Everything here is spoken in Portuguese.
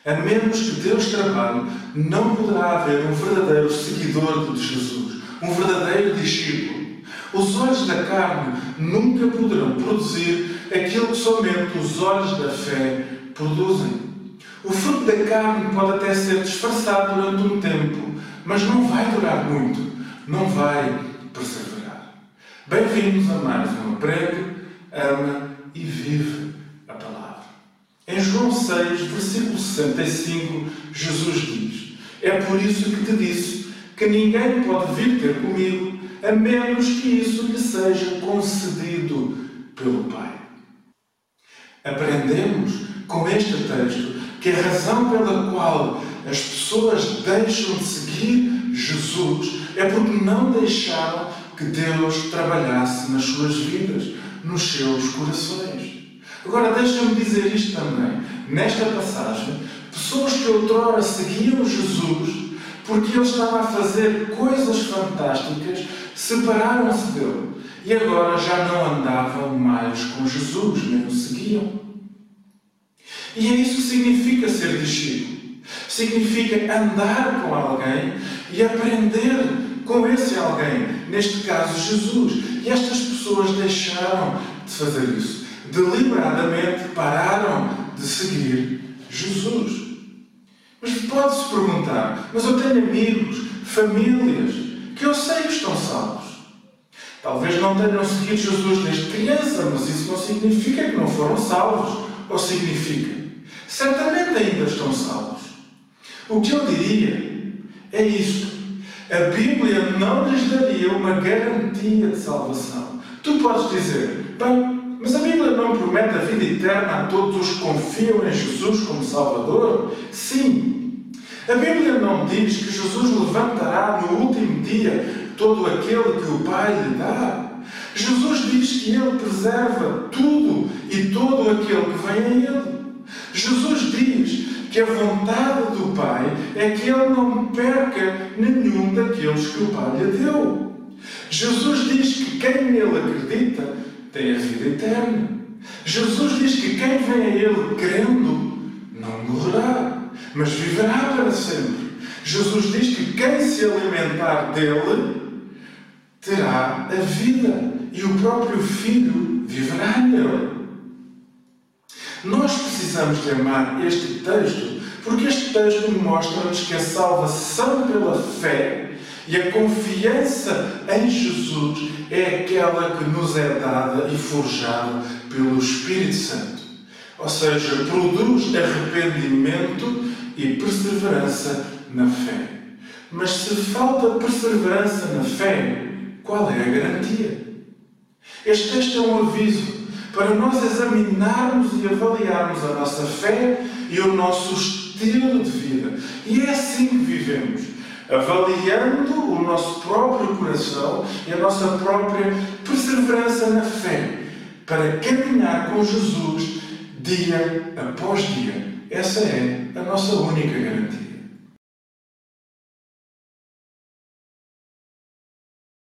A menos que Deus trabalhe, não poderá haver um verdadeiro seguidor de Jesus, um verdadeiro discípulo. Os olhos da carne nunca poderão produzir aquilo que somente os olhos da fé produzem. O fruto da carne pode até ser disfarçado durante um tempo, mas não vai durar muito, não vai perseverar. Bem-vindos a mais um Aprende, Ama e Vive a Palavra. Em João 6, versículo 65, Jesus diz: é por isso que te disse que ninguém pode vir ter comigo, a menos que isso lhe seja concedido pelo Pai. Aprendemos com este texto que a razão pela qual as pessoas deixam de seguir Jesus é porque não deixaram que Deus trabalhasse nas suas vidas, nos seus corações. Agora, deixa-me dizer isto também. Nesta passagem, pessoas que outrora seguiam Jesus porque ele estava a fazer coisas fantásticas, separaram-se dele e agora já não andavam mais com Jesus, nem o seguiam. E é isso que significa ser discípulo. Significa andar com alguém e aprender com esse alguém, neste caso Jesus. E estas pessoas deixaram de fazer isso. Deliberadamente pararam de seguir Jesus. Mas pode-se perguntar, mas eu tenho amigos, famílias, que eu sei que estão salvos. Talvez não tenham seguido Jesus desde criança, mas isso não significa que não foram salvos. Ou significa? Certamente ainda estão salvos. O que eu diria é isto. A Bíblia não lhes daria uma garantia de salvação. Tu podes dizer, bem, mas a Bíblia não promete a vida eterna a todos os que confiam em Jesus como Salvador? Sim. A Bíblia não diz que Jesus levantará no último dia todo aquele que o Pai lhe dá. Jesus diz que Ele preserva tudo e todo aquele que vem a Ele. Jesus diz que a vontade do Pai é que Ele não perca nenhum daqueles que o Pai lhe deu. Jesus diz que quem nele acredita tem a vida eterna. Jesus diz que quem vem a Ele crendo não morrerá, mas viverá para sempre. Jesus diz que quem se alimentar dele terá a vida e o próprio Filho viverá nele. Nós precisamos de amar este texto porque este texto mostra-nos que a salvação pela fé e a confiança em Jesus é aquela que nos é dada e forjada pelo Espírito Santo. Ou seja, produz arrependimento e perseverança na fé. Mas se falta perseverança na fé, qual é a garantia? Este texto é um aviso para nós examinarmos e avaliarmos a nossa fé e o nosso estilo de vida. E é assim que vivemos, avaliando o nosso próprio coração e a nossa própria perseverança na fé, para caminhar com Jesus dia após dia. Essa é a nossa única garantia.